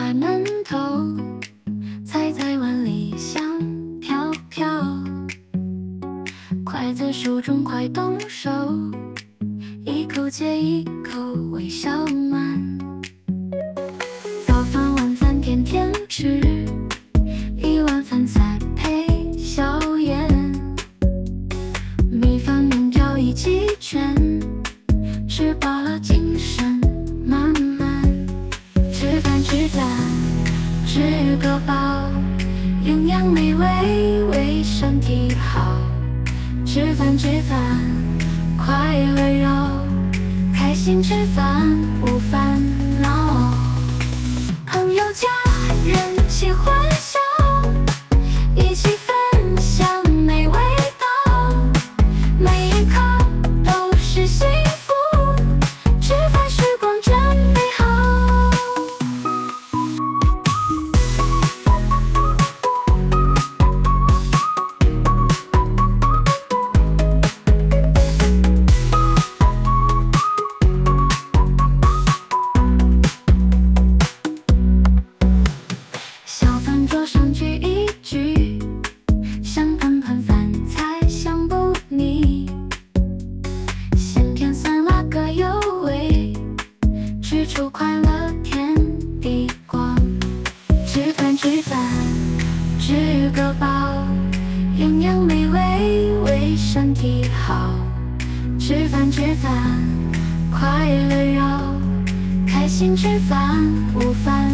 块馒头，菜在碗里香飘飘，筷子手中快动手，一口接一口微笑慢。早饭晚饭天天吃，一碗饭菜配宵夜，米饭面条一鸡圈，吃饱了精神满满。吃饭吃饭吃个饱，营养美味为身体好。吃饭吃饭快乐绕，开心吃饭无烦恼。朋友家人齐欢笑，一起分享美味道，每一刻都是幸福，吃饭时光真美好。小饭桌上聚一聚，香喷喷饭菜香不腻，咸甜酸辣各有味，吃出快乐天地光。吃饭吃饭吃个饱，营养美味为身体好。吃饭吃饭快乐绕，开心吃饭无烦